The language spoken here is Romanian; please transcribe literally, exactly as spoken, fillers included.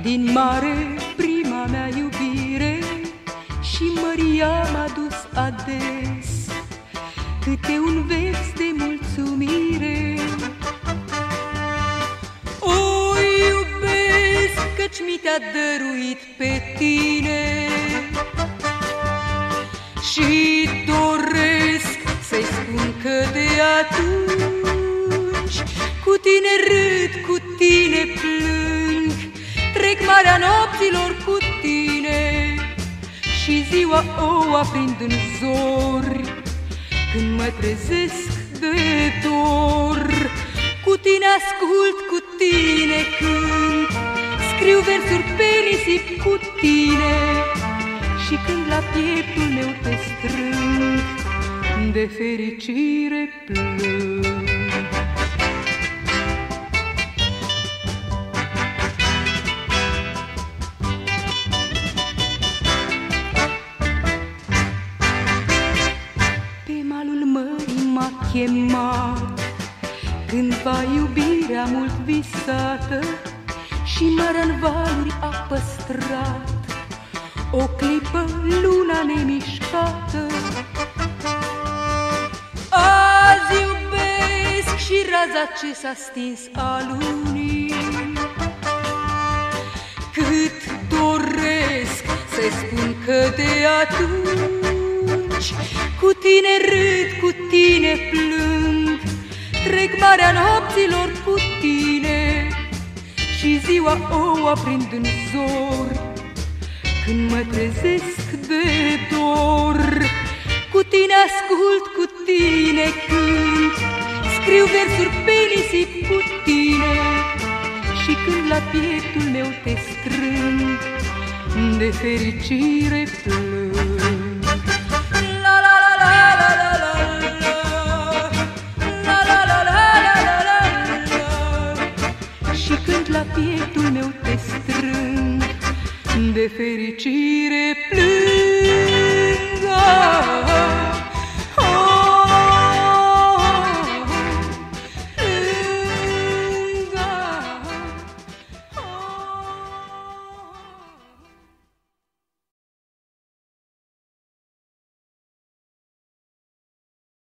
din mare prima mea iubire și Maria m-a dus ades câte un vers de mulțumire. O iubesc căci mi te-a dăruit pe tine și doresc să-i spun că de atunci cu tine râd, cu tine plâng, trec marea nopților cu tine și ziua o aprind în zori când mă trezesc de dor. Cu tine ascult, cu tine cânt, scriu versuri pe nisip cu tine și când la pieptul meu te strâng, de fericire plâng. Pe malul mării m-a chemat cândva iubirea mult visată și marea în valuri a păstrat o clipă luna nemișcată. Azi iubesc și raza ce s-a stins a lunii, cât doresc să-i spun că de atunci cu tine râd, cu tine plâng, trec marea nopților cu tine și ziua o aprind în zori când mă trezesc de dor. Cu tine ascult, cu tine cânt, scriu versuri pe nisip cu tine și când la pieptul meu te strâng, de fericire plâng. La la la la la la la la la la la la la la. Și când la pieptul meu te strâng, de fericire